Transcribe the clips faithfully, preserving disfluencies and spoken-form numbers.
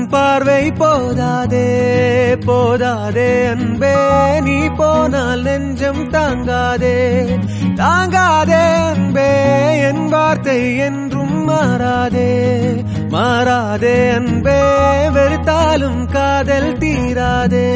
பார்வை போதாதே போதாதே அன்பே நீ போனால் நெஞ்சம் தாங்காதே தாங்காதே அன்பே என் வார்த்தை என்றும் மாறாதே மாறாதே அன்பே வெறுத்தாலும் காதல் தீராதே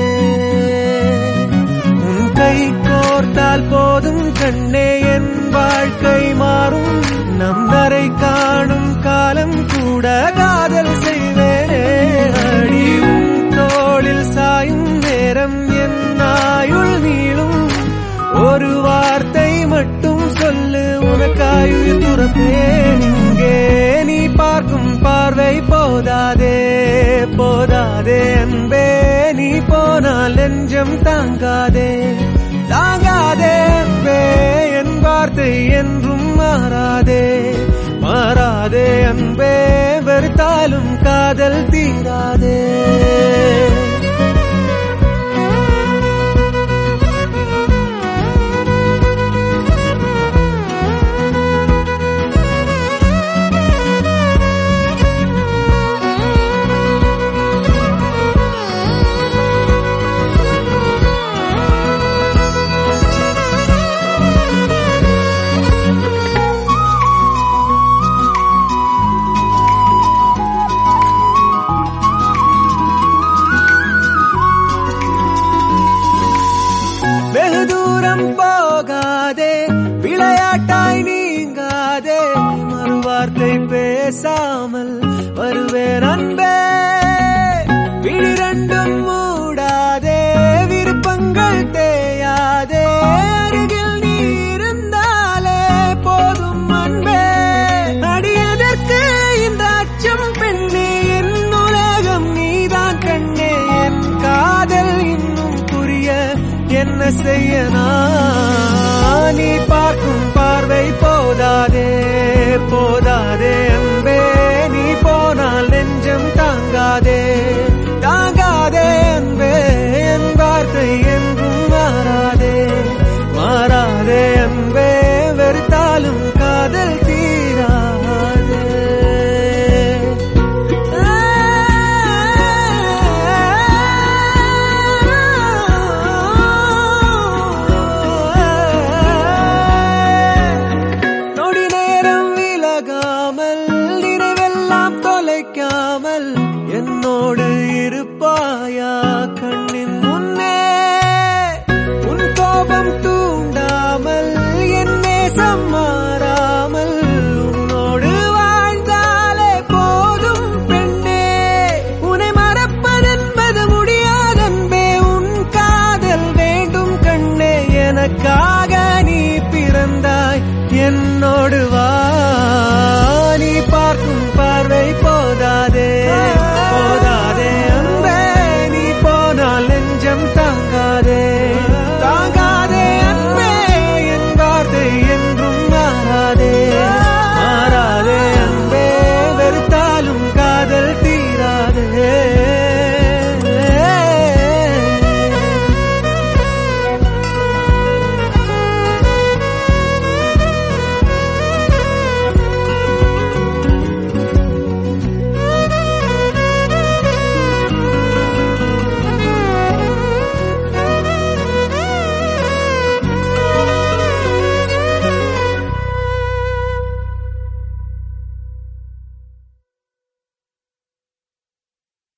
உன் கை கோர்த்தால் போதும் கண்ணே என் வாழ்க்கை மாறும் நம் வரை காணும் காலம் கூட காதல் செய்வேனே அடி உன் தோளில் சாயும் நேரம் என் ஆயுள் நீளும் ஒரு வார்த்தை மட்டும் சொல்லு உனக்காயுயிர் துறப்பேன் இங்கே நீ பார்க்கும் பார்வை போதாதே போதாதே அன்பே நீ போனால் நெஞ்சம் தாங்காதே தாங்காதே அன்பே என் வார்த்தை என்றும் மாறாதே மாறாதே அன்பே வெறுத்தாலும் காதல் தீராதே வெகு தூரம் போகாதே விளையாட்டாய் நீங்காதே மறுவார்த்தை பேசாமல் வருவேன் அன்பே விழிரண்டும் மூடாதே விருப்பங்கள் தேயாதே அருகில் நீ இருந்தாலே போதும் அன்பே அடியதற்கு இந்த அச்சம் பெண்ணே என் உலகம் நீதான் கண்ணே என் காதல் இன்னும் புரிய என்ன செய்ய நான் நீ பார்க்கும் பார்வை போதாதே போதாதே அன்பே நீ போனால் நெஞ்சம் தாங்காதே தாங்காதே அன்பே என் வார்த்தை என்றும் மாறாதே மாறாதே அன்பே வெறுத்தாலும் காதல் தீராதே என்னோடு இருப்பாயா